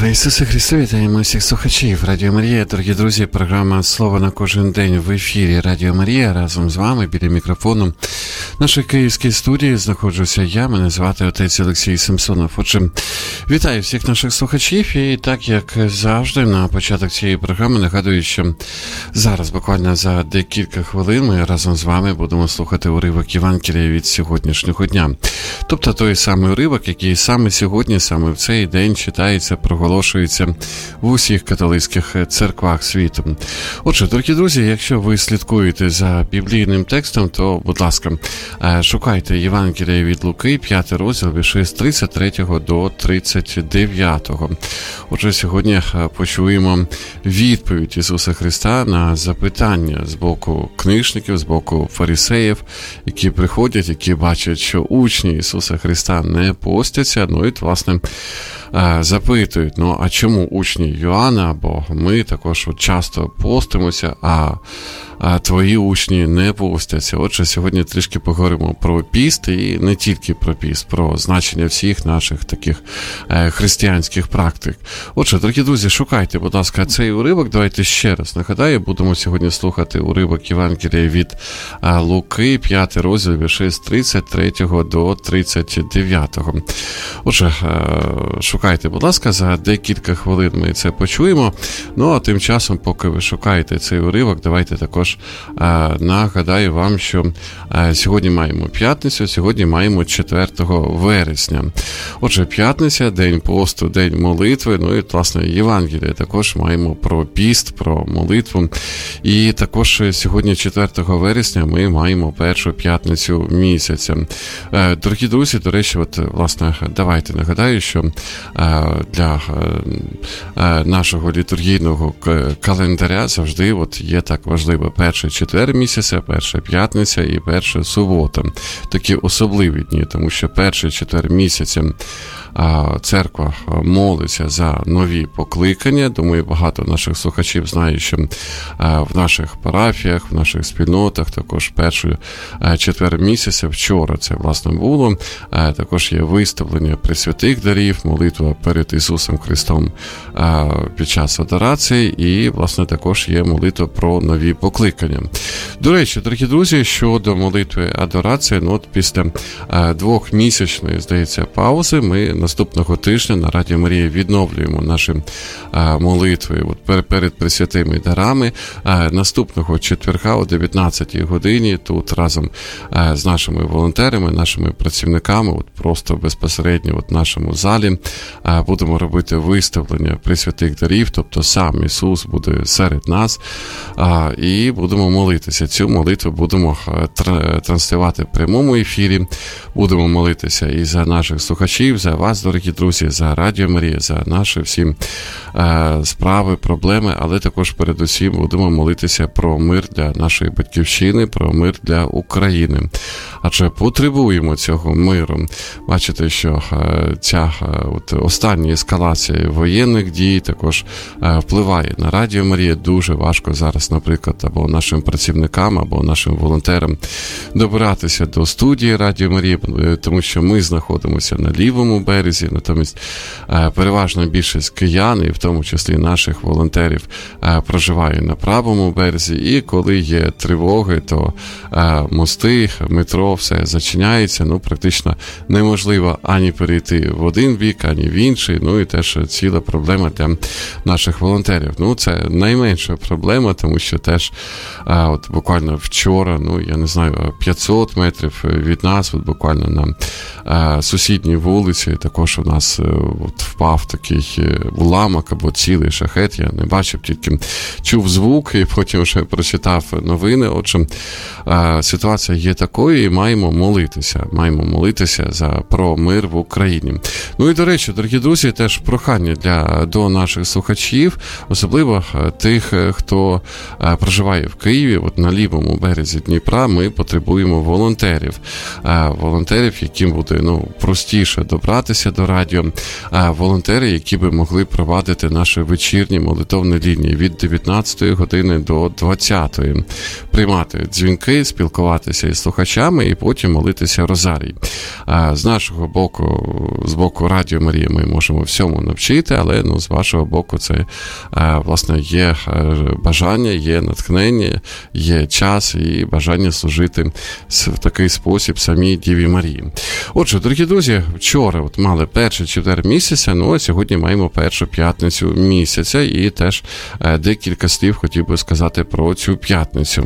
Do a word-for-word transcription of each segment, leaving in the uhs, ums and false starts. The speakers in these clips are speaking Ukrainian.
Слава Ісусу Христу! Вітаємо всіх слухачів Радіо Марія. Дорогі друзі, програма «Слово на кожен день» в ефірі Радіо Марія. Разом з вами біля мікрофону в нашій київській студії знаходжуся я. Мене звати отець Олексій Самсонов. Отже, вітаю всіх наших слухачів. І так, як завжди, на початок цієї програми нагадую, що зараз, буквально за декілька хвилин, ми разом з вами будемо слухати уривок Євангелія від сьогоднішнього дня. Тобто той самий уривок, який саме сьогодні, саме в цей день читається, проголошується в усіх католицьких церквах світу. Отже, дорогі друзі, якщо ви слідкуєте за біблійним текстом, то, будь ласка, шукайте Євангелія від Луки, п'ятий розділ, вірші з тридцять третього до тридцять дев'ятого. Отже, сьогодні почуємо відповідь Ісуса Христа на запитання з боку книжників, з боку фарисеїв, які приходять, які бачать, що учні Ісуса Христа не постяться, ну і, власне, запитують, ну, а чому учні Йоанна, або ми також от часто постимося, а, а твої учні не постяться. Отже, сьогодні трішки поговоримо про піст, і не тільки про піст, про значення всіх наших таких е, християнських практик. Отже, дорогі друзі, шукайте, будь ласка, цей уривок. Давайте ще раз нагадаю, будемо сьогодні слухати уривок Євангелія від е, Луки, п'ятий розділ, вірші з тридцять третього до тридцять дев'ятого. Отже, е, шукайте, будь ласка, за декілька хвилин ми це почуємо. Ну, а тим часом, поки ви шукаєте цей уривок, давайте також е, нагадаю вам, що е, сьогодні маємо п'ятницю, сьогодні маємо четвертого вересня. Отже, п'ятниця, день посту, день молитви, ну і, власне, Євангелія. Також маємо про піст, про молитву. І також сьогодні, четвертого вересня, ми маємо першу п'ятницю місяця. Е, дорогі друзі, до речі, от, власне, давайте нагадаю, що для нашого літургійного календаря завжди от є так важливо перший четвер місяця, перша п'ятниця і перша субота. Такі особливі дні, тому що перший четвер місяця церква молиться за нові покликання. Думаю, багато наших слухачів знають, що в наших парафіях, в наших спільнотах також перший четвер місяця, вчора це, власне, було. Також є виставлення пресвятих дарів, молитва перед Ісусом Христом під час адорації і, власне, також є молитва про нові покликання. До речі, дорогі друзі, щодо молитви адорації, ну от після двохмісячної, здається, паузи ми наступного тижня на Радіо Марія відновлюємо наші молитви от перед пресвятими дарами. Наступного четверга о дев'ятнадцятій годині тут разом з нашими волонтерами, нашими працівниками, от просто безпосередньо от в нашому залі будемо робити виставлення пресвятих дарів, тобто сам Ісус буде серед нас, і будемо молитися. Цю молитву будемо транслювати в прямому ефірі, будемо молитися і за наших слухачів, за вас, дорогі друзі, за Радіо Марія, за наші всі справи, проблеми, але також передусім будемо молитися про мир для нашої батьківщини, про мир для України. Адже потребуємо цього миру. Бачите, що ця от остання ескалація воєнних дій також впливає на Радіо Марія. Дуже важко зараз, наприклад, або нашим працівникам, або нашим волонтерам добиратися до студії Радіо Марія, тому що ми знаходимося на лівому березі, натомість переважна більшість киян, і в тому числі наших волонтерів, проживає на правому березі, і коли є тривоги, то мости, метро, все зачиняється, ну, практично неможливо ані перейти в один бік, ані в інший, ну, і теж ціла проблема для наших волонтерів. Ну, це найменша проблема, тому що теж от буквально вчора, ну, я не знаю, п'ятсот метрів від нас, от буквально на сусідній вулиці, також у нас от впав такий уламок або цілий шахет, я не бачив, тільки чув звук і потім вже прочитав новини. Отже, ситуація є такою і маємо молитися, маємо молитися за про мир в Україні. Ну і, до речі, дорогі друзі, теж прохання для, до наших слухачів, особливо тих, хто проживає в Києві, от на лівому березі Дніпра, ми потребуємо волонтерів. Волонтерів, яким буде буде, ну, простіше добратися до радіо. А волонтери, які би могли провадити наші вечірні молитовні лінії від дев'ятнадцятої години до двадцятої. Приймати дзвінки, спілкуватися із слухачами і потім молитися розарій. А з нашого боку, з боку Радіо Марія ми можемо всьому навчити, але, ну, з вашого боку це, власне, є бажання, є натхнення, є час і бажання служити в такий спосіб самій Діві Марії. Отже, дорогі друзі, вчора от мали перший четвер місяця, ну а сьогодні маємо першу п'ятницю місяця, і теж декілька слів хотів би сказати про цю п'ятницю.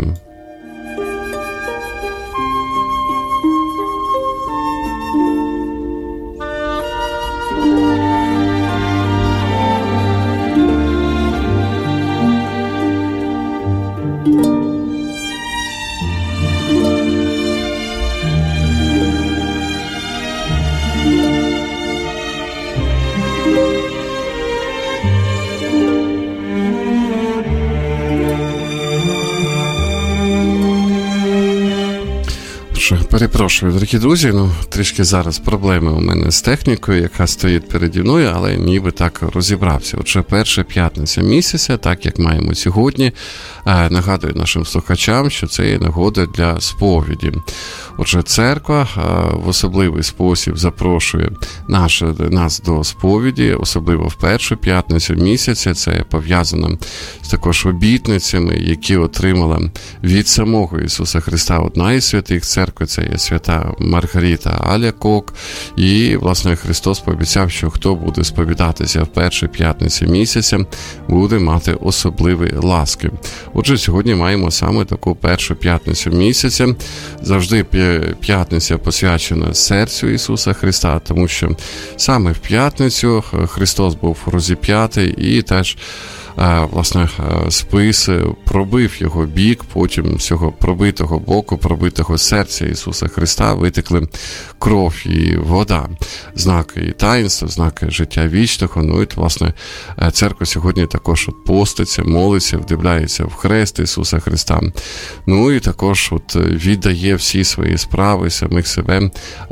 Перепрошую, дорогі друзі, ну, трішки зараз проблеми у мене з технікою, яка стоїть переді мною, але ніби так розібрався. Отже, перша п'ятниця місяця, так як маємо сьогодні, нагадую нашим слухачам, що це є нагода для сповіді. Отже, церква в особливий спосіб запрошує наш, нас до сповіді, особливо в першу п'ятницю місяця. Це пов'язано з також обітницями, які отримала від самого Ісуса Христа одна із святих церкви, це є свята Маргарита Алякок. І, власне, Христос пообіцяв, що хто буде сповідатися в першу п'ятницю місяця, буде мати особливі ласки. Отже, сьогодні маємо саме таку першу п'ятницю місяця. Завжди п'ятниця посвячена серцю Ісуса Христа, тому що саме в п'ятницю Христос був розіп'ятий і теж, власне, спис пробив його бік, потім з цього пробитого боку, пробитого серця Ісуса Христа витекли кров і вода. Знаки і таїнства, знаки життя вічного. Ну і, власне, церква сьогодні також от поститься, молиться, вдивляється в хрест Ісуса Христа. Ну і також от віддає всі свої справи, самих себе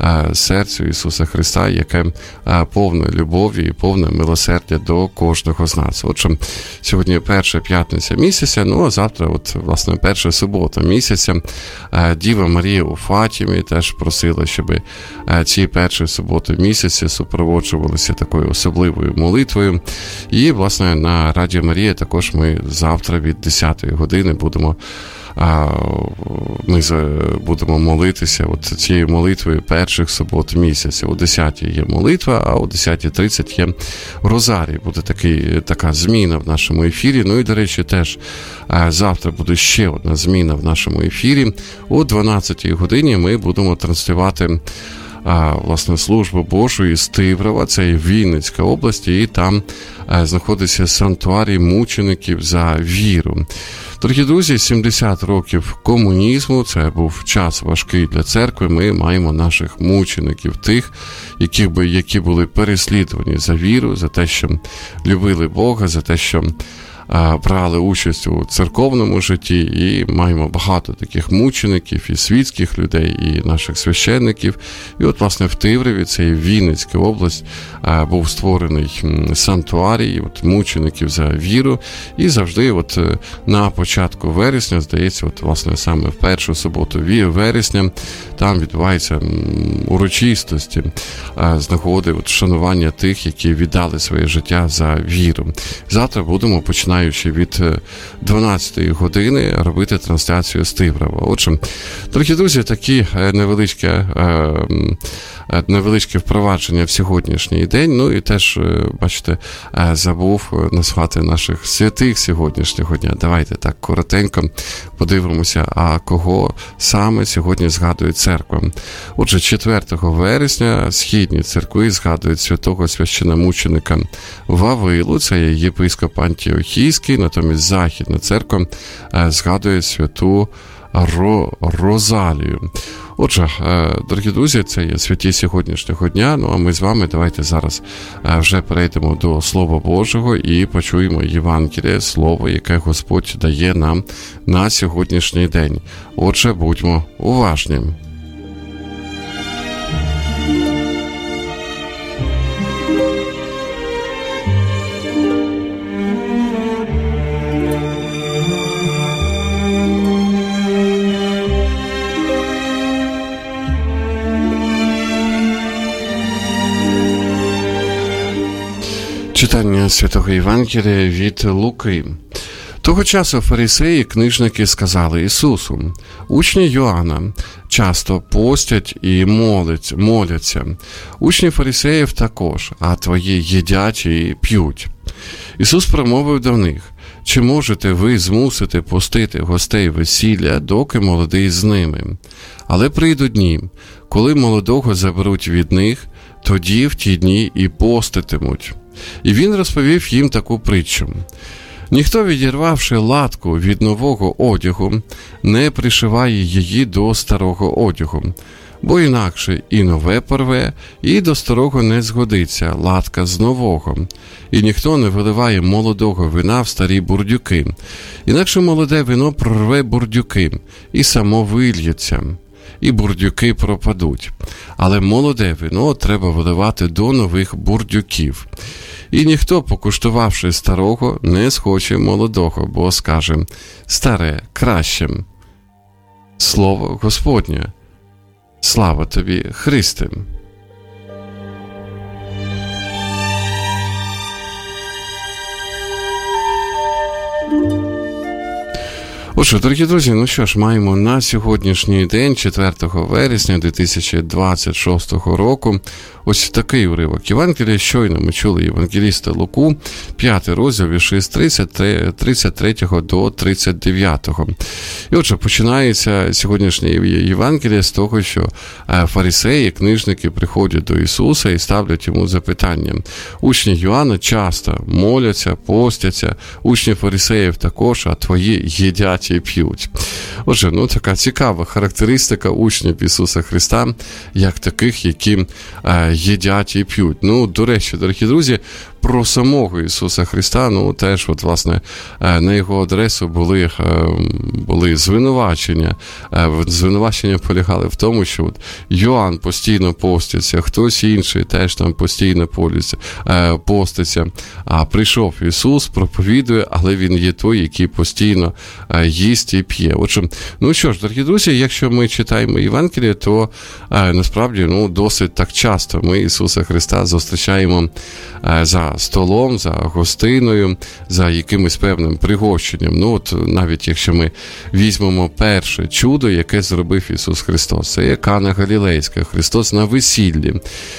серцю Ісуса Христа, яке повне любові і повне милосердя до кожного з нас. Отже, сьогодні перша п'ятниця місяця, ну а завтра, от, власне, перша субота місяця. Діва Марія у Фатімі теж просила, щоб ці перші суботи місяця супроводжувалися такою особливою молитвою. І, власне, на Радіо Марія також ми завтра від десятої години будемо ми будемо молитися от цією молитвою перших субот місяця. О десятій є молитва, а о десята тридцять є розарій. Буде такий, така зміна в нашому ефірі. Ну і, до речі, теж завтра буде ще одна зміна в нашому ефірі. О дванадцятій годині ми будемо транслювати власне службу Божу із Тиврова, це є Вінницька область, і там знаходиться санктуарій мучеників за віру. Дорогі друзі, сімдесят років комунізму, це був час важкий для церкви, ми маємо наших мучеників, тих, які, які були переслідувані за віру, за те, що любили Бога, за те, що брали участь у церковному житті, і маємо багато таких мучеників і світських людей, і наших священників. І от, власне, в Тивреві, це є Вінницька область, був створений санктуарій от, мучеників за віру, і завжди от на початку вересня, здається, от, власне, саме в першу суботу вересня, там відбуваються урочистості з нагоди от, шанування тих, які віддали своє життя за віру. Завтра будемо починати починаючи від дванадцятої години робити трансляцію з Тиврова. Отже, дорогі друзі, такі невеличкі, невеличке впровадження в сьогоднішній день. Ну і теж, бачите, забув назвати наших святих сьогоднішнього дня. Давайте так коротенько подивимося, а кого саме сьогодні згадує церква. Отже, четвертого вересня східні церкви згадують святого священомученика Вавилу, це є єпископ Антіохійський, натомість Західна церква згадує святу Ро, Розалію. Отже, дорогі друзі, це є святі сьогоднішнього дня, ну а ми з вами давайте зараз вже перейдемо до Слова Божого і почуємо Євангеліє, Слово, яке Господь дає нам на сьогоднішній день. Отже, будьмо уважні. Читання Святого Євангелія від Луки. Того часу фарисеї і книжники сказали Ісусу: «Учні Йоанна часто постять і молять, моляться. Учні фарисеїв також, а твої їдять і п'ють». Ісус промовив до них: «Чи можете ви змусити пустити гостей весілля, доки молодий з ними? Але прийдуть дні, коли молодого заберуть від них, тоді в ті дні і поститимуть». І він розповів їм таку притчу. Ніхто, відірвавши латку від нового одягу, не пришиває її до старого одягу, бо інакше і нове порве, і до старого не згодиться латка з нового. І ніхто не виливає молодого вина в старі бурдюки, інакше молоде вино прорве бурдюки, і само вильється, і бурдюки пропадуть. Але молоде вино треба виливати до нових бурдюків. І ніхто, покуштувавши старого, не схоче молодого, бо скаже: старе краще. Слово Господнє. Слава тобі, Христе! Отже, дорогі друзі, ну що ж, маємо на сьогоднішній день, четвертого вересня дві тисячі двадцять шостого року, ось такий уривок Євангелія. Щойно ми чули євангеліста Луку, п'ятий розділ, вірші з тридцять третього до тридцять дев'ятого. І отже, починається сьогоднішнє Євангеліє з того, що фарисеї, книжники приходять до Ісуса і ставлять йому запитання. Учні Йоанна часто моляться, постяться, учні фарисеїв також, а твої їдять і п'ють. Отже, ну така цікава характеристика учнів Ісуса Христа, як таких, які е, їдять і п'ють. Ну, до речі, дорогі друзі, про самого Ісуса Христа, ну, теж, от, власне, на його адресу були, були звинувачення. Звинувачення полягали в тому, що от Йоанн постійно поститься, хтось інший теж там постійно поститься. А прийшов Ісус, проповідує, але Він є той, який постійно їсть і п'є. Отже, ну що ж, дорогі друзі, якщо ми читаємо Євангеліє, то насправді, ну, досить так часто ми Ісуса Христа зустрічаємо за столом, за гостиною, за якимось певним пригощенням. Ну, от навіть якщо ми візьмемо перше чудо, яке зробив Ісус Христос, це є Кана Галілейська, Христос на весіллі.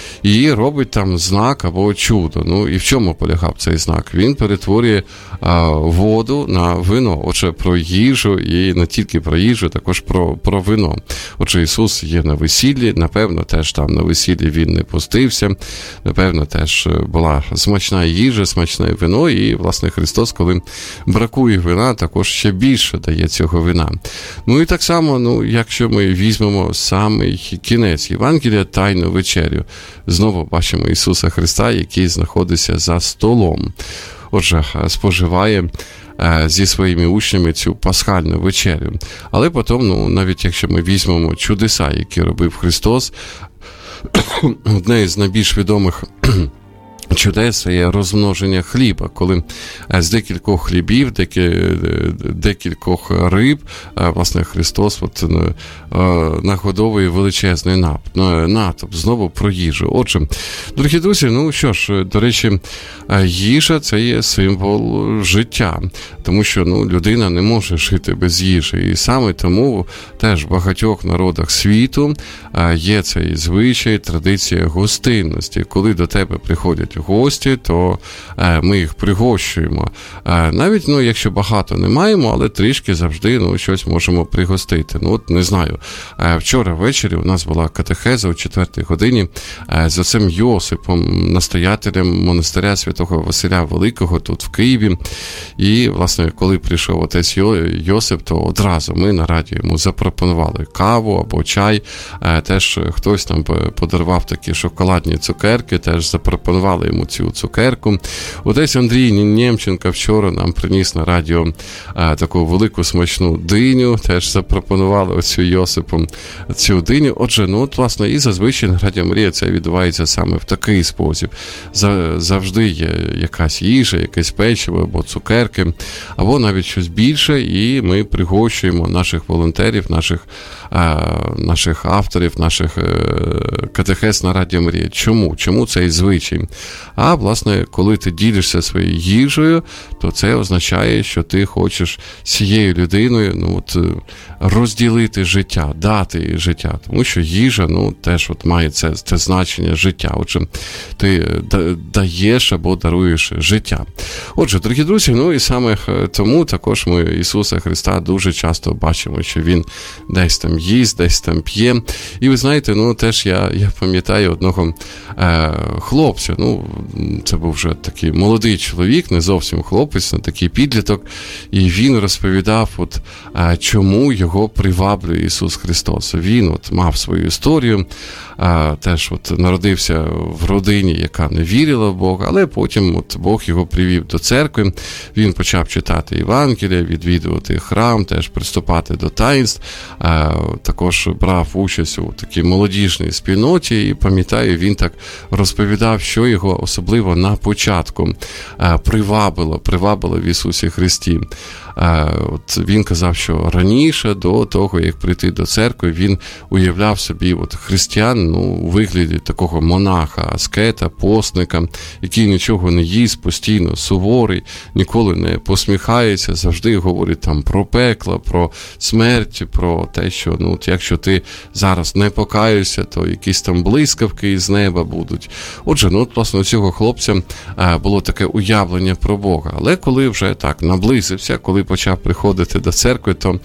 І робить там знак або чудо. Ну, і в чому полягав цей знак? Він перетворює а, воду на вино. Отже, про їжу, і не тільки про їжу, також про, про вино. Отже, Ісус є на весіллі, напевно, теж там на весіллі Він не постився, напевно, теж була смачна їжа, смачне вино, і, власне, Христос, коли бракує вина, також ще більше дає цього вина. Ну, і так само, ну, якщо ми візьмемо самий кінець Євангелія, Тайну вечерю, знову бачимо Ісуса Христа, який знаходиться за столом. Отже, споживає зі своїми учнями цю пасхальну вечерю. Але потім, ну, навіть якщо ми візьмемо чудеса, які робив Христос, одне із найбільш відомих чудес є розмноження хліба, коли з декількох хлібів, декількох риб, власне, Христос от, нагодовує величезний натовп. Знову про їжу. Отже, дорогі друзі, ну що ж, до речі, їжа – це є символ життя, тому що, ну, людина не може жити без їжі. І саме тому теж в багатьох народах світу є цей звичай, традиція гостинності. Коли до тебе приходять гості, то е, ми їх пригощуємо. Е, навіть, ну, якщо багато не маємо, але трішки завжди, ну, щось можемо пригостити. Ну, от, не знаю. Е, вчора ввечері у нас була катехеза о четвертій годині е, з отцем Йосипом, настоятелем монастиря Святого Василя Великого тут в Києві. І, власне, коли прийшов отець Йосип, то одразу ми на радіо йому запропонували каву або чай. Е, теж хтось нам подарував такі шоколадні цукерки, теж запропонували йому цю цукерку. Отець Андрій Нємченко вчора нам приніс на радіо а, таку велику смачну диню, теж запропонували оцю Йосипом цю диню. Отже, ну, от, власне, і зазвичай на Радіо Марія це відбувається саме в такий спосіб. Завжди є якась їжа, якесь печиво або цукерки, або навіть щось більше, і ми пригощуємо наших волонтерів, наших, а, наших авторів, наших а, катехез на Радіо Марія. Чому? Чому цей звичай? А, власне, коли ти ділишся своєю їжею, то це означає, що ти хочеш з цією людиною, ну, от, розділити життя, дати їй життя. Тому що їжа, ну, теж от має це, це значення життя. Отже, ти даєш або даруєш життя. Отже, дорогі друзі, ну і саме тому також ми Ісуса Христа дуже часто бачимо, що Він десь там їсть, десь там п'є. І ви знаєте, ну теж я, я пам'ятаю одного е, хлопця, ну це був вже такий молодий чоловік, не зовсім хлопець, не такий підліток, і він розповідав, от, е, чому його приваблює Ісус Христос. Він от мав свою історію, е, теж от народився в родині, яка не вірила в Бога, але потім от Бог його привів до церкви, він почав читати Євангелія, відвідувати храм, теж приступати до таїнств, е, також брав участь у такій молодіжній спільноті, і пам'ятаю, він так розповідав, що його особливо на початку е, привабило, привабило в Ісусі Христі. Е, от він казав, що раніше, до того, як прийти до церкви, він уявляв собі от християн, ну, у вигляді такого монаха, аскета, постника, який нічого не їсть, постійно суворий, ніколи не посміхається, завжди говорить там про пекло, про смерть, про те, що, ну, от якщо ти зараз не покаєшся, то якісь там блискавки із неба будуть. Отже, ну, от, власне, у цього хлопця а, було таке уявлення про Бога. Але коли вже так наблизився, коли почав приходити до церкви, то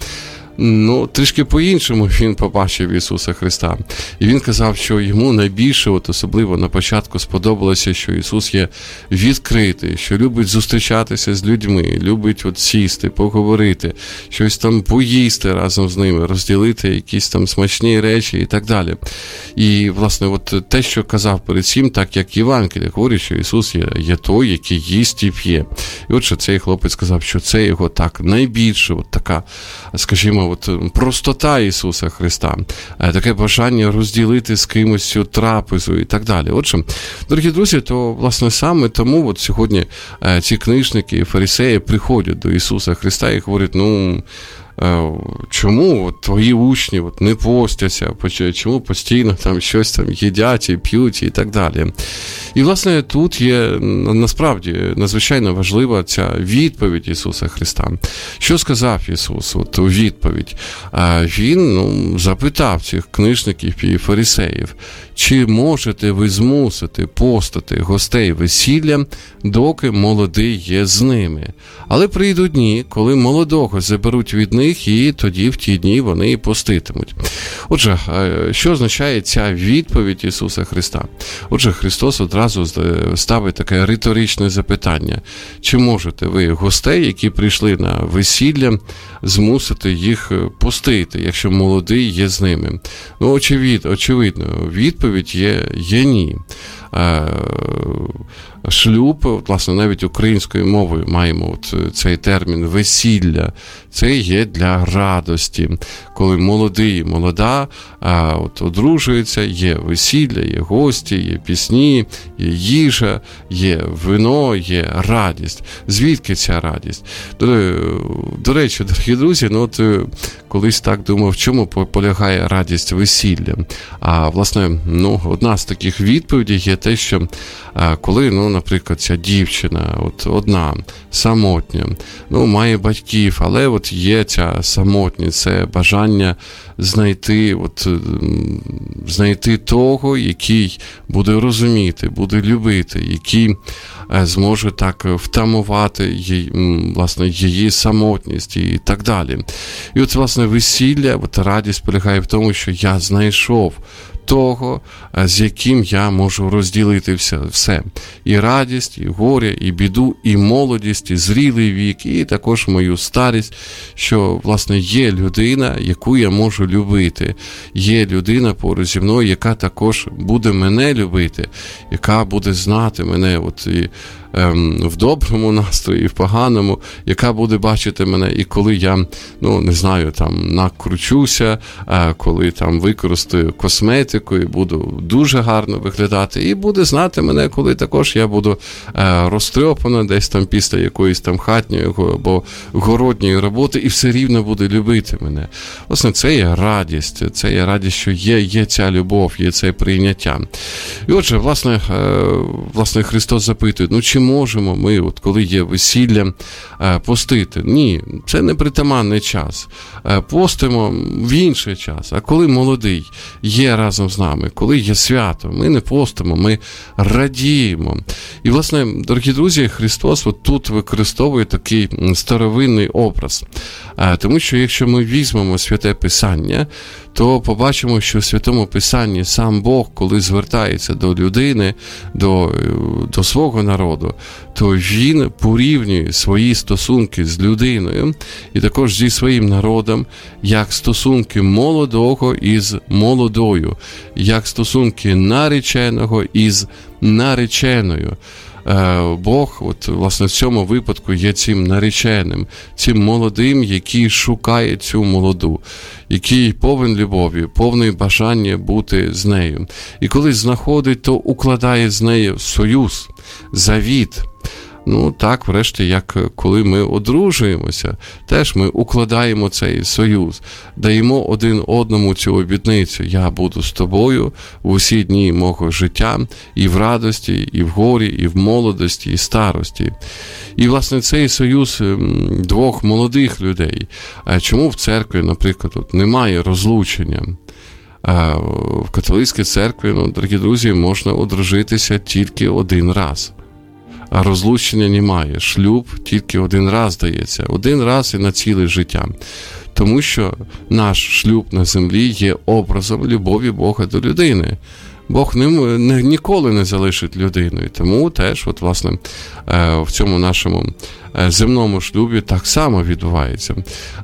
ну, трішки по-іншому він побачив Ісуса Христа. І він казав, що йому найбільше, от особливо на початку, сподобалося, що Ісус є відкритий, що любить зустрічатися з людьми, любить от сісти, поговорити, щось там поїсти разом з ними, розділити якісь там смачні речі і так далі. І, власне, от те, що казав перед цим, так як Євангеліє говорить, що Ісус є, є той, який їсть і п'є. І от що цей хлопець сказав, що це його так найбільше, от така, скажімо, от простота Ісуса Христа, таке бажання розділити з кимось цю трапезу і так далі. Отже, дорогі друзі, то, власне, саме тому от сьогодні ці книжники і фарисеї приходять до Ісуса Христа і говорять, ну, чому от твої учні от не постяться, чому постійно там щось там їдять і п'ють і так далі. І, власне, тут є насправді надзвичайно важлива ця відповідь Ісуса Христа. Що сказав Ісус от у відповідь? Він, ну, запитав цих книжників і фарисеїв, чи можете ви змусити постати гостей весілля, доки молодий є з ними? Але прийдуть дні, коли молодого заберуть від них, і тоді в ті дні вони і поститимуть. Отже, що означає ця відповідь Ісуса Христа? Отже, Христос одразу ставить таке риторичне запитання. Чи можете ви гостей, які прийшли на весілля, змусити їх постити, якщо молодий є з ними? Ну, очевид, очевидно, відповідь є, є ні. Шлюб, власне, навіть українською мовою маємо от цей термін весілля. Це є для радості. Коли молодий і молода а, от, одружуються, є весілля, є гості, є пісні, є їжа, є вино, є радість. Звідки ця радість? До, до речі, дорогі друзі, ну от колись так думав, в чому полягає радість весілля. А, власне, ну, одна з таких відповідей є те, що а, коли, ну, наприклад, ця дівчина от одна, самотня, ну, має батьків, але от є ця самотність, це бажання знайти, от, знайти того, який буде розуміти, буде любити, який зможе так втамувати її, власне, її самотність і так далі. І от, власне, весілля, от радість полягає в тому, що я знайшов того, з яким я можу розділити все, все. І радість, і горе, і біду, і молодість, і зрілий вік, і також мою старість, що, власне, є людина, яку я можу любити. Є людина поруч зі мною, яка також буде мене любити, яка буде знати мене, от, і ем, в доброму настрої, і в поганому, яка буде бачити мене, і коли я, ну, не знаю, там, накручуся, е, коли там використаю косметику і буду дуже гарно виглядати, і буде знати мене, коли також я буду е, розтрьопана десь там після якоїсь там хатньої або городньої роботи, і все рівно буде любити мене. Власне, це є радість, це є радість, що є, є ця любов, є це прийняття. І отже, власне, е, власне Христос запитує, ну чи можемо ми, от коли є весілля, е, постити? Ні, це не притаманний час. Е, постимо в інший час. А коли молодий є разом з нами, коли є свято, ми не постимо, ми радіємо. І, власне, дорогі друзі, Христос от тут використовує такий старовинний образ. Е, тому що якщо ми візьмемо Святе Писання, то побачимо, що в Святому Писанні сам Бог, коли звертається до людини, до, до свого народу, то Він порівнює свої стосунки з людиною і також зі своїм народом, як стосунки молодого із молодою, як стосунки нареченого із нареченою. Бог, от, власне, в цьому випадку є цим нареченим, цим молодим, який шукає цю молоду, який повен любові, повний бажання бути з нею. І коли знаходить, то укладає з нею союз, завіт. Ну, так, врешті, як коли ми одружуємося, теж ми укладаємо цей союз, даємо один одному цю обітницю. Я буду з тобою в усі дні мого життя, і в радості, і в горі, і в молодості, і старості. І, власне, цей союз двох молодих людей. Чому в церкві, наприклад, от, немає розлучення? В католицькій церкві, ну, дорогі друзі, можна одружитися тільки один раз. А розлучення немає. Шлюб тільки один раз дається. Один раз і на ціле життя. Тому що наш шлюб на землі є образом любові Бога до людини. Бог ним не, ніколи не залишить людину. І тому теж, от, власне, в цьому нашому земному шлюбі так само відбувається.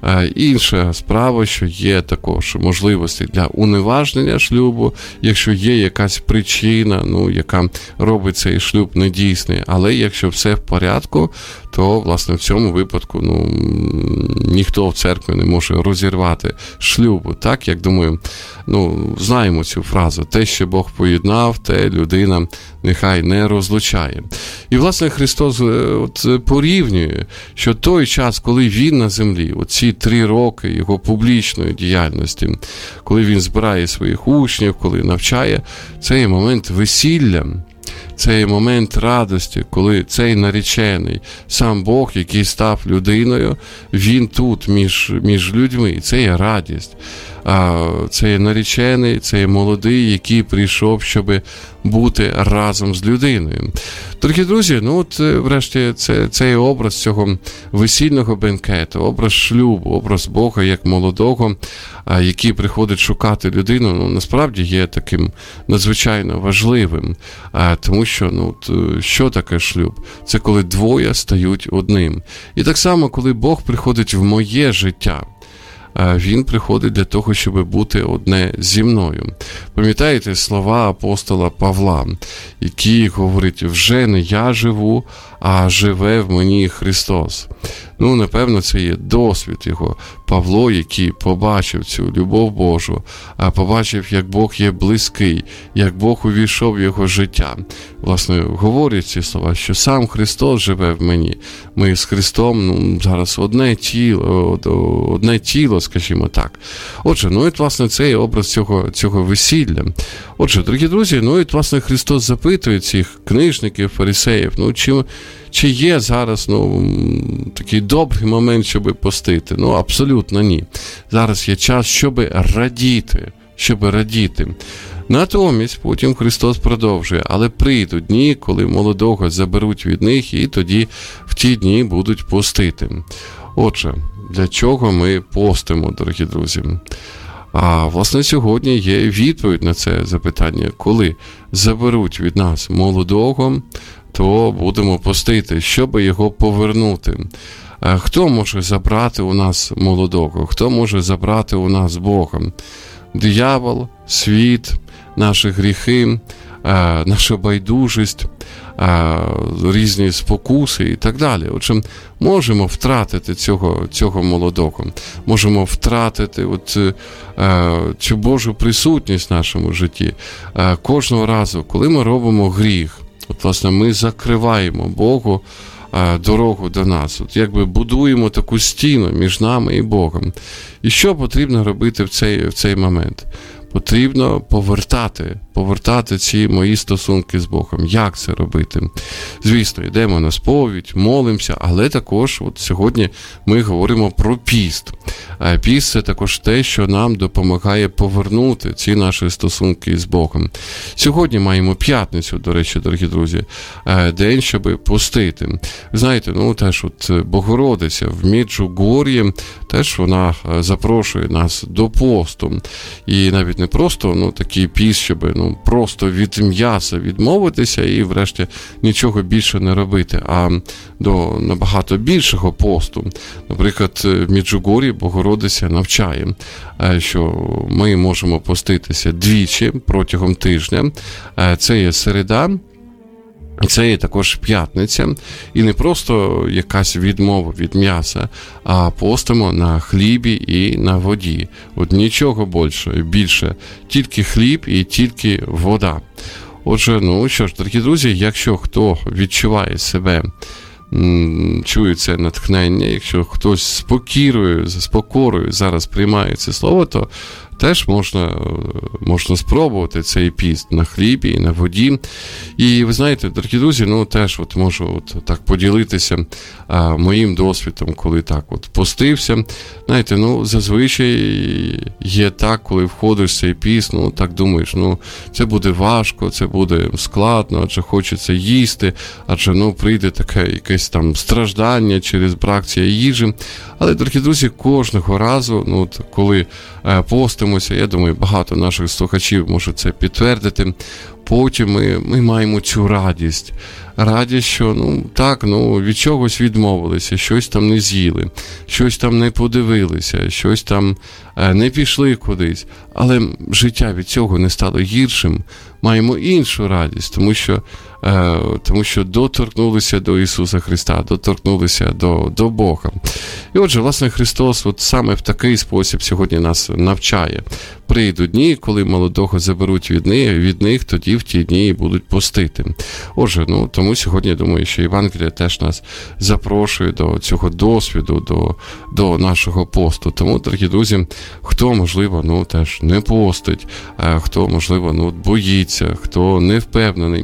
Інша справа, що є також можливості для уневажнення шлюбу, якщо є якась причина, ну, яка робить цей шлюб недійсний. Але якщо все в порядку, то, власне, в цьому випадку, ну, ніхто в церкві не може розірвати шлюбу. Так, як, думаю, ну, знаємо цю фразу. Те, що Бог поєднав, те людина нехай не розлучає. І, власне, Христос от порівнює, що той час, коли Він на землі, оці три роки Його публічної діяльності, коли Він збирає своїх учнів, коли навчає, це є момент весілля. Це є момент радості, коли цей наречений, сам Бог, який став людиною, Він тут, між, між людьми. І це є радість. Це є наречений, це є молодий, який прийшов, щоб бути разом з людиною. Дорогі друзі, ну от врешті це, це є образ цього весільного бенкету, образ шлюбу, образ Бога як молодого, який приходить шукати людину, ну насправді є таким надзвичайно важливим, тому що, ну, що таке шлюб? Це коли двоє стають одним. І так само, коли Бог приходить в моє життя, Він приходить для того, щоб бути одне зі мною. Пам'ятаєте слова апостола Павла, який говорить, вже не я живу, а живе в мені Христос. Ну, напевно, це є досвід його. Павло, який побачив цю любов Божу, а побачив, як Бог є близький, як Бог увійшов в його життя. Власне, говорять ці слова, що сам Христос живе в мені. Ми з Христом, ну, зараз одне тіло, одне тіло, скажімо так. Отже, ну, і, власне, це є образ цього, цього весілля. Отже, дорогі друзі, ну, і, власне, Христос запитує цих книжників, фарисеїв, ну, чи, чи є зараз, ну, такий добрий момент, щоб постити? Ну, абсолютно ні. Зараз є час, щоб радіти, щоб радіти. Натомість потім Христос продовжує, але прийдуть дні, коли молодого заберуть від них, і тоді в ті дні будуть постити. Отже, для чого ми постимо, дорогі друзі? А, власне, сьогодні є відповідь на це запитання. Коли заберуть від нас молодого, то будемо постити, щоб його повернути. А хто може забрати у нас молодого? Хто може забрати у нас Бога? Диявол, світ, наші гріхи, наша байдужість, різні спокуси і так далі. Отже, можемо втратити цього, цього молодого, можемо втратити от, цю Божу присутність в нашому житті. Кожного разу, коли ми робимо гріх, от, власне, ми закриваємо Богу дорогу до нас, от якби будуємо таку стіну між нами і Богом. І що потрібно робити в цей, в цей момент? Потрібно повертати, повертати ці мої стосунки з Богом. Як це робити? Звісно, йдемо на сповідь, молимося, але також от сьогодні ми говоримо про піст. Піст – це також те, що нам допомагає повернути ці наші стосунки з Богом. Сьогодні маємо п'ятницю, до речі, дорогі друзі, день, щоб постити. Знаєте, ну теж от Богородиця в Меджугор'ї, теж вона запрошує нас до посту. І навіть не просто ну, такий піст, щоб ну, просто від м'яса відмовитися і врешті нічого більше не робити, а до набагато більшого посту. Наприклад, в Меджугор'ї Богородиця навчає, що ми можемо поститися двічі протягом тижня. Це є середа, це є також п'ятниця, і не просто якась відмова від м'яса, а постимо на хлібі і на воді. От нічого більше, більше, тільки хліб і тільки вода. Отже, ну що ж, дорогі друзі, якщо хто відчуває себе, чує це натхнення, якщо хтось з покірою, з покорою зараз приймає це слово, то теж можна, можна спробувати цей піст на хлібі і на воді. І ви знаєте, дорогі друзі, ну теж от можу от так поділитися а, моїм досвідом, коли так от постився. Знаєте, ну зазвичай є так, коли входиш в цей піст, ну так думаєш, ну це буде важко, це буде складно, адже хочеться їсти, адже ну прийде таке якесь там страждання через брак цієї їжі. Але, дорогі друзі, кожного разу, ну от, коли е, постимося, я думаю, багато наших слухачів можуть це підтвердити, потім ми, ми маємо цю радість. Радість, що, ну, так, ну, від чогось відмовилися, щось там не з'їли, щось там не подивилися, щось там е, не пішли кудись. Але життя від цього не стало гіршим. Маємо іншу радість, тому що, е, тому що доторкнулися до Ісуса Христа, доторкнулися до, до Бога. І отже, власне, Христос от саме в такий спосіб сьогодні нас навчає. Прийдуть дні, коли молодого заберуть від них, від них, тоді в ті дні будуть постити. Отже, ну, тому сьогодні, я думаю, що Євангелія теж нас запрошує до цього досвіду, до, до нашого посту. Тому, дорогі друзі, хто, можливо, ну, теж не постить, хто, можливо, ну, боїться, хто не впевнений,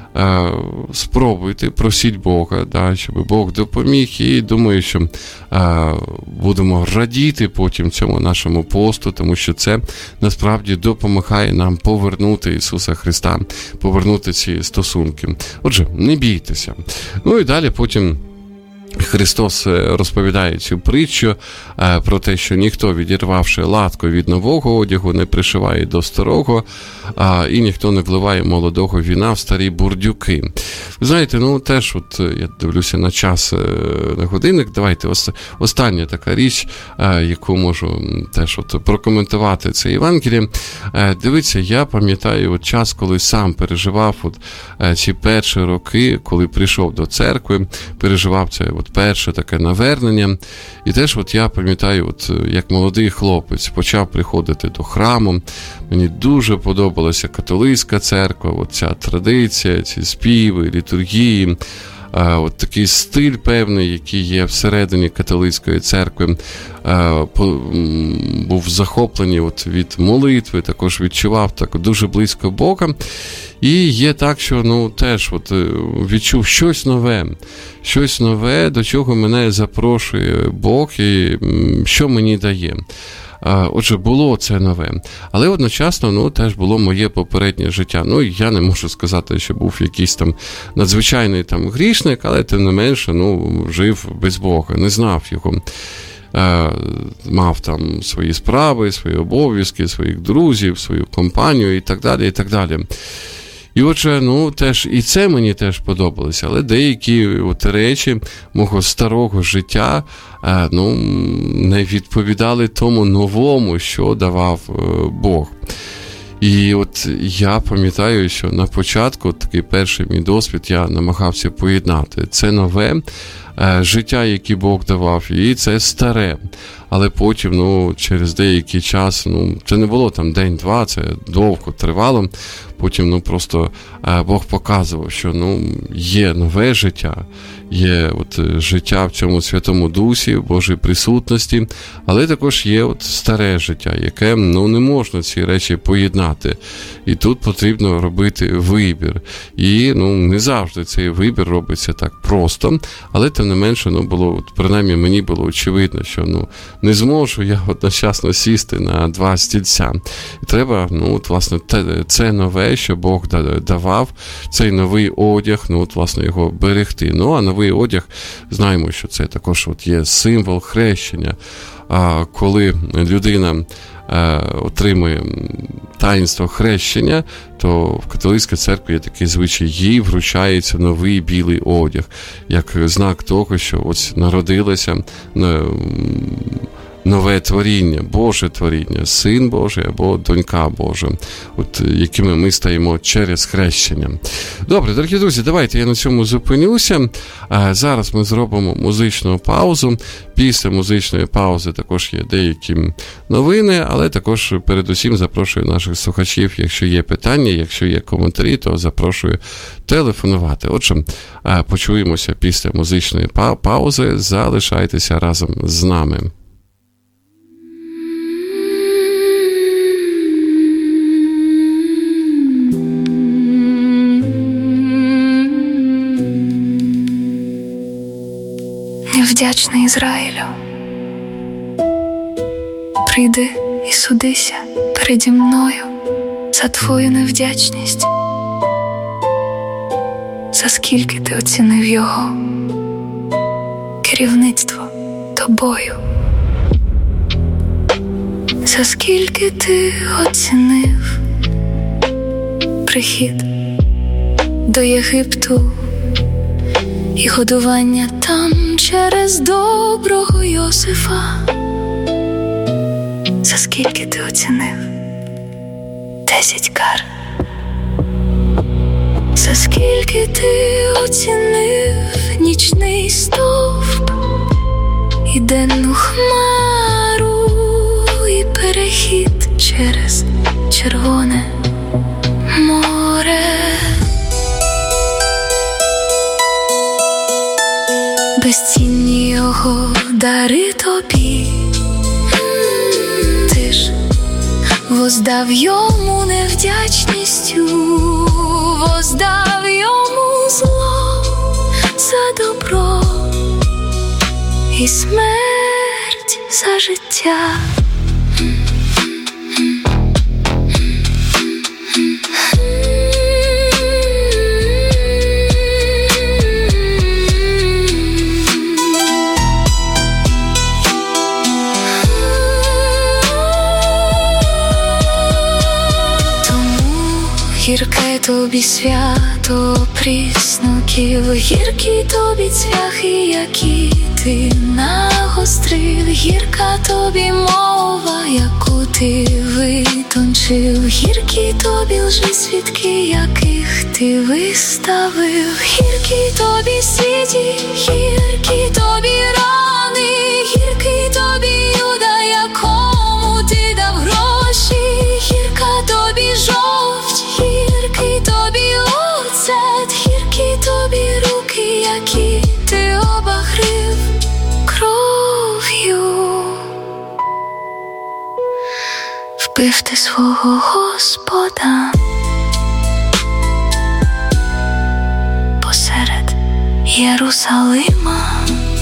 спробуйте, просіть Бога, да, щоб Бог допоміг, і думаю, що а, будемо радіти потім цьому нашому посту, тому що це насправді допомагає нам повернути Ісуса Христа, повернути ці стосунки. Отже, не бійтеся. Ну і далі потім Христос розповідає цю притчу е, про те, що ніхто, відірвавши латку від нового одягу, не пришиває до старого, а, і ніхто не вливає молодого віна в старі бурдюки. Ви знаєте, ну теж от я дивлюся на час, на годинник, давайте ос, остання така річ, е, яку можу теж от прокоментувати це Євангеліє. Е, дивіться, я пам'ятаю от час, коли сам переживав от, е, ці перші роки, коли прийшов до церкви, переживав це от перше таке навернення. І теж от я пам'ятаю, от як молодий хлопець почав приходити до храму. Мені дуже подобалася католицька церква, от ця традиція, ці співи, літургії, от такий стиль певний, який є всередині католицької церкви. Був захоплений от від молитви, також відчував так дуже близько Бога. І є так, що ну, теж от відчув щось нове, щось нове, до чого мене запрошує Бог і що мені дає. Отже, було це нове. Але одночасно, ну, теж було моє попереднє життя. Ну, я не можу сказати, що був якийсь там надзвичайний там грішник, але тим не менше, ну, жив без Бога, не знав його. Мав там свої справи, свої обов'язки, своїх друзів, свою компанію і так далі, і так далі. І отже, ну, теж і це мені теж подобалося, але деякі от речі мого старого життя, ну, не відповідали тому новому, що давав Бог. І от от я пам'ятаю, що на початку, такий перший мій досвід, я намагався поєднати це нове е, життя, яке Бог давав, і це старе. Але потім, ну, через деякий час, ну, це не було там день-два, це довго тривало. Потім, ну, просто е, Бог показував, що, ну, є нове життя, є от життя в цьому Святому Дусі, в Божій присутності, але також є от старе життя, яке, ну, не можна ці речі поєднати. І тут потрібно робити вибір. І, ну, не завжди цей вибір робиться так просто, але тим не менше, ну, було, от, принаймні мені було очевидно, що, ну, не зможу я одночасно сісти на два стільця. І треба, ну, от, власне, те, це нове, що Бог давав, цей новий одяг, ну, от, власне, його берегти. Ну, а новий одяг, знаємо, що це також от є символ хрещення. А коли людина е, отримує таїнство хрещення, то в католицькій церкві є такий звичай, їй вручається новий білий одяг, як знак того, що ось народилося нове творіння, Боже творіння, Син Божий або Донька Божа, от якими ми стаємо через хрещення. Добре, дорогі друзі, давайте я на цьому зупинюся. А зараз ми зробимо музичну паузу. Після музичної паузи також є деякі новини, але також передусім запрошую наших слухачів, якщо є питання, якщо є коментарі, то запрошую телефонувати. Отже, почуємося після музичної паузи. Залишайтеся разом з нами. Невдячний Ізраїлю, прийди і судися переді мною за твою невдячність, за скільки ти оцінив його керівництво тобою, за скільки ти оцінив прихід до Єгипту і годування там через доброго Йосифа. За скільки ти оцінив десять кар? За скільки ти оцінив нічний стовп і денну хмару, і перехід через Червоне море? Безцінні його дари тобі, ти ж воздав йому невдячністю, воздав йому зло за добро і смерть за життя. Гірке тобі свято пріснуків, гіркі тобі цвяхи, які ти нагострив, гірка тобі мова, яку ти витончив, гіркі тобі лжесвідки, яких ти виставив, гіркі тобі світі, гіркі тобі рани, гіркий тобі Юда, якому ти дав гроші, гірка тобі жовть, гіркий тобі оцет, гіркі тобі руки, які ти обагрив кров'ю. Вбив ти свого Господа посеред Єрусалима.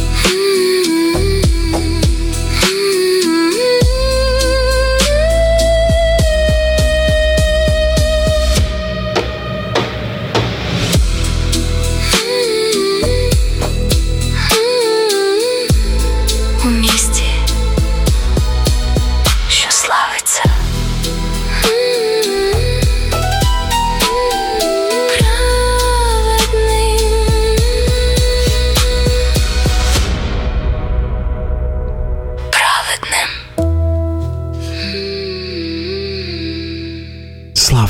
У місті, що славиться праведним,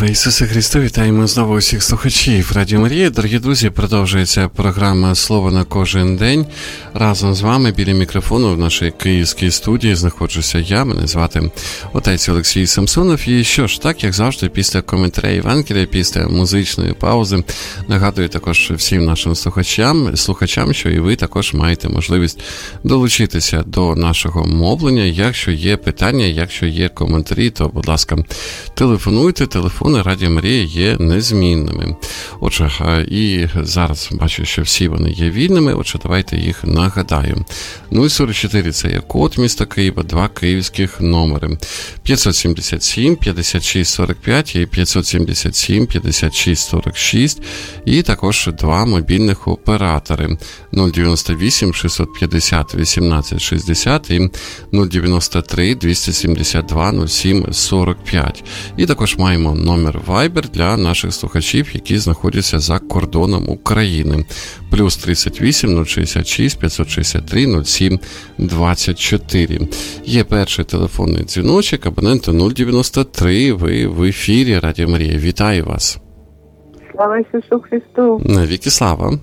Слава Ісусу Христу! Вітаємо знову усіх слухачів Радіо Марія. Дорогі друзі, продовжується програма «Слово на кожен день». Разом з вами біля мікрофону в нашій київській студії знаходжуся я, мене звати отець Олексій Самсонов. І що ж, так, як завжди, після коментаря Євангелія, після музичної паузи, нагадую також всім нашим слухачам, слухачам, що і ви також маєте можливість долучитися до нашого мовлення. Якщо є питання, якщо є коментарі, то, будь ласка, телефонуйте. Телефони Радіо Марія є незмінними. Отже, і зараз бачу, що всі вони є вільними. Отже, давайте їх нагадаю. нуль сорок чотири – це є код міста Києва, два київських номери. п'ятсот сімдесят сім п'ятдесят шість сорок п'ять і п'ятсот сімдесят сім п'ятдесят шість сорок шість. І також два мобільних оператори. нуль дев'яносто вісім шістсот п'ятдесят вісімнадцять шістдесят і нуль дев'яносто три двісті сімдесят два нуль сім сорок п'ять. І також маємо номер Viber для наших слухачів, які знаходяться за кордоном України. Плюс тридцять вісім нуль шістдесят шість п'ятсот шістдесят три нуль сім двадцять чотири. Є перший телефонний дзвіночок, абоненту нуль дев'яносто три. Ви в ефірі Радіо Марія. Вітаю вас. Слава Ісусу Христу. Навіки слава.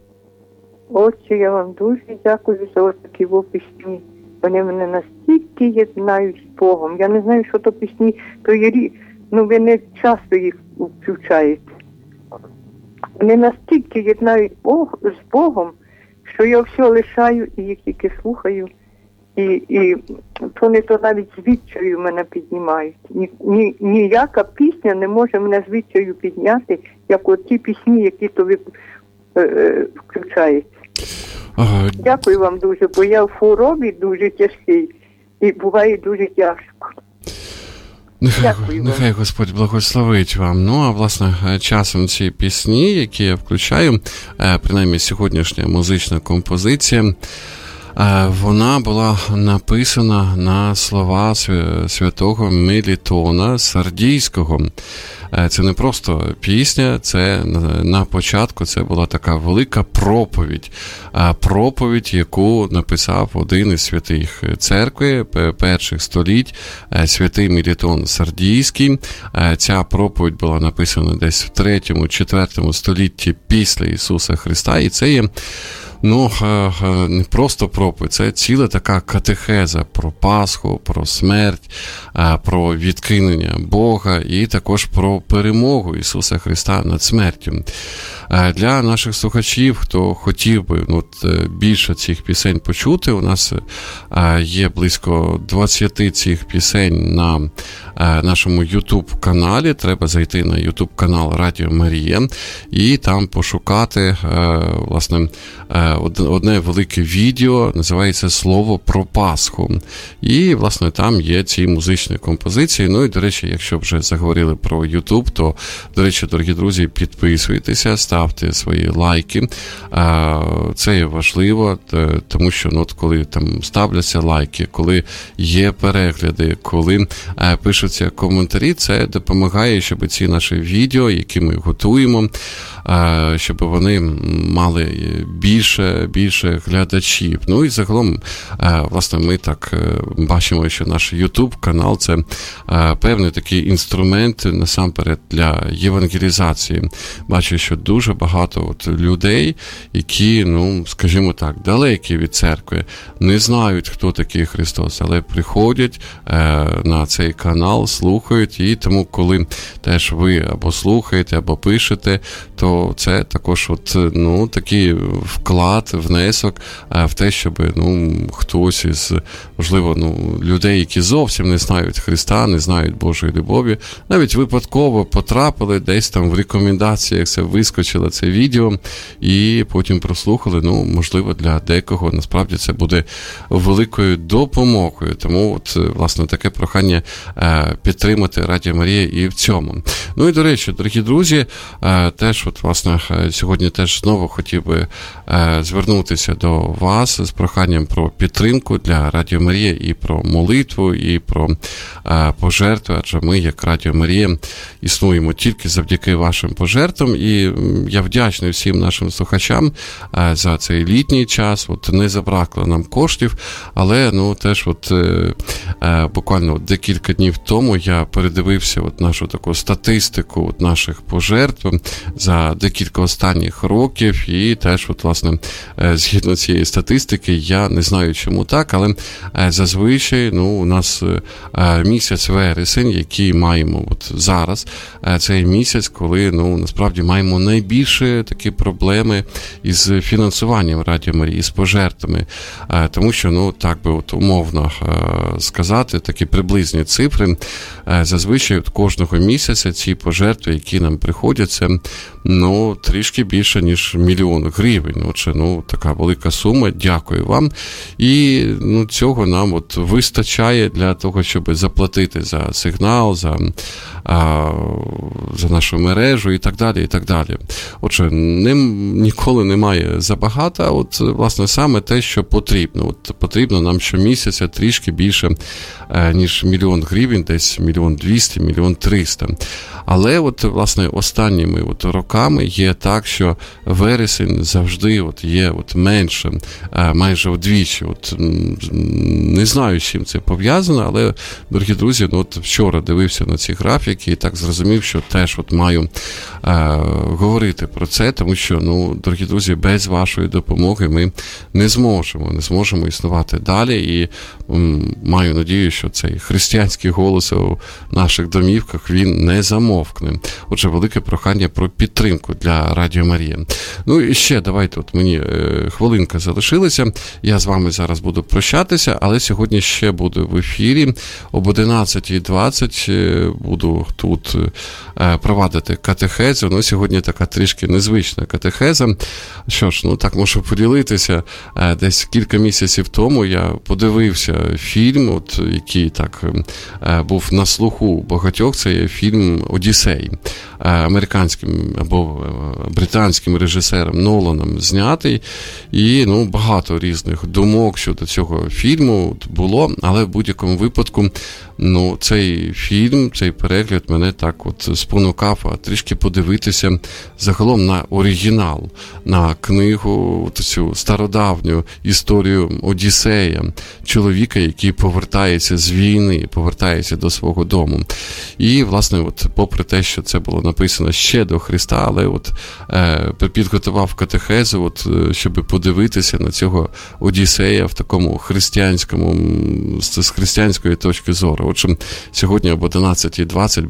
Отче, я вам дуже дякую за ось такі пісні. Вони мене настільки єднають з Богом. Я не знаю, що то пісні, то є рі... Ну, ви не часто їх включаєте. Вони настільки єднають Бог, з Богом, що я все лишаю і їх тільки слухаю. І, і то не то навіть з відчаю мене піднімають. Ні, ні, ніяка пісня не може мене з відчаю підняти, як от ті пісні, які то ви е, е, включаєте. Ага. Дякую вам дуже, бо я в хворобі дуже тяжкий і буває дуже тяжко. Нехай, нехай Господь благословить вам. Ну, а власне, часом ці пісні, які я включаю, принаймні сьогоднішня музична композиція, вона була написана на слова святого Мелітона Сардійського. Це не просто пісня, це на початку це була така велика проповідь. Проповідь, яку написав один із святих церкви перших століть, святий Мелітон Сардійський. Ця проповідь була написана десь в третьому-четвертому столітті після Ісуса Христа, і це є Ну, не просто проповідь, це ціла така катехеза про Пасху, про смерть, про відкинення Бога і також про перемогу Ісуса Христа над смертю. Для наших слухачів, хто хотів би ну, більше цих пісень почути, у нас є близько двадцять цих пісень на нашому YouTube-каналі. Треба зайти на YouTube-канал Радіо Марія і там пошукати, власне, одне велике відео, називається «Слово про Пасху». І, власне, там є ці музичні композиції. Ну і, до речі, якщо вже заговорили про YouTube, то, до речі, дорогі друзі, підписуйтеся, ставте свої лайки. Це є важливо, тому що, ну, коли там ставляться лайки, коли є перегляди, коли пишуться коментарі, це допомагає, щоб ці наші відео, які ми готуємо, щоб вони мали більше, більше глядачів. Ну і загалом, власне, ми так бачимо, що наш YouTube-канал – це певний такий інструмент, насамперед, для євангелізації. Бачу, що дуже багато от людей, які, ну, скажімо так, далекі від церкви, не знають, хто такий Христос, але приходять на цей канал, слухають, і тому, коли теж ви або слухаєте, або пишете, то це також от, ну, такий вклад, внесок в те, щоб, ну, хтось із, можливо, ну, людей, які зовсім не знають Христа, не знають Божої любові, навіть випадково потрапили десь там в рекомендаціях, це вискочило це відео, і потім прослухали, ну, можливо, для декого, насправді, це буде великою допомогою. Тому, от, власне, таке прохання підтримати Радіо Марія і в цьому. Ну і, до речі, дорогі друзі, теж, от, власне, сьогодні теж знову хотів би звернутися до вас з проханням про підтримку для Радіо Марія і про молитву, і про пожертви, адже ми, як Радіо Марія, існуємо тільки завдяки вашим пожертвам. І я вдячний всім нашим слухачам за цей літній час. От не забракло нам коштів, але ну теж от буквально от декілька днів тому я передивився от нашу таку статистику от наших пожертв за декілька останніх років, і теж от власне згідно цієї статистики, я не знаю чому так, але зазвичай ну у нас місяць вересень, який маємо от зараз, цей місяць, коли ну насправді маємо найбільше такі проблеми із фінансуванням Радіо Марії, з пожертвами, тому що ну так би от умовно сказати, такі приблизні цифри, зазвичай от кожного місяця ці пожертви, які нам приходять, це ну трішки більше ніж мільйон гривень. Отже, ну така велика сума. Дякую вам. І ну цього нам от вистачає для того, щоб заплатити за сигнал, за а, за нашу мережу і так далі, і так далі. Отже, ним ніколи немає забагато, а от власне саме те, що потрібно. От потрібно нам щомісяця трішки більше ніж мільйон гривень, десь мільйон двісті, мільйон триста. Але от, власне, останніми от роками є так, що вересень завжди от є от менше, майже вдвічі. От, не знаю, з чим це пов'язано, але, дорогі друзі, ну, от вчора дивився на ці графіки і так зрозумів, що теж от маю е, говорити про це, тому що, ну, дорогі друзі, без вашої допомоги ми не зможемо, не зможемо існувати далі, і м, маю надію, що цей християнський голос у наших домівках, він не замовкне. Отже, велике прохання про підтримку для Радіо Марія. Ну і ще давайте, от мені е, хвилинка залишилася, я з вами зараз буду прощатися, але сьогодні ще буду в ефірі об одинадцятій двадцять, е, буду тут е, провадити катехезу. Ну, сьогодні така трішки незвична катехеза. Що ж, ну так можу поділитися. Е, десь кілька місяців тому я подивився фільм, от, який так е, був на слуху багатьох, це є фільм «Одіссей», е, американським або британським режисером Ноланом знятий, і ну, багато різних думок щодо цього фільму було, але в будь-якому випадку ну, цей фільм, цей перегляд мене так от спонукав трішки подивитися загалом на оригінал, на книгу, цю стародавню історію Одіссея, чоловіка, який повертається з війни, повертається до свого дому. І, власне, от, попри те, що це було написано ще до Христа, але от е, підготував катехезу, от, щоб подивитися на цього Одіссея в такому християнському, з християнської точки зору. Отже, сьогодні об одинадцятій двадцять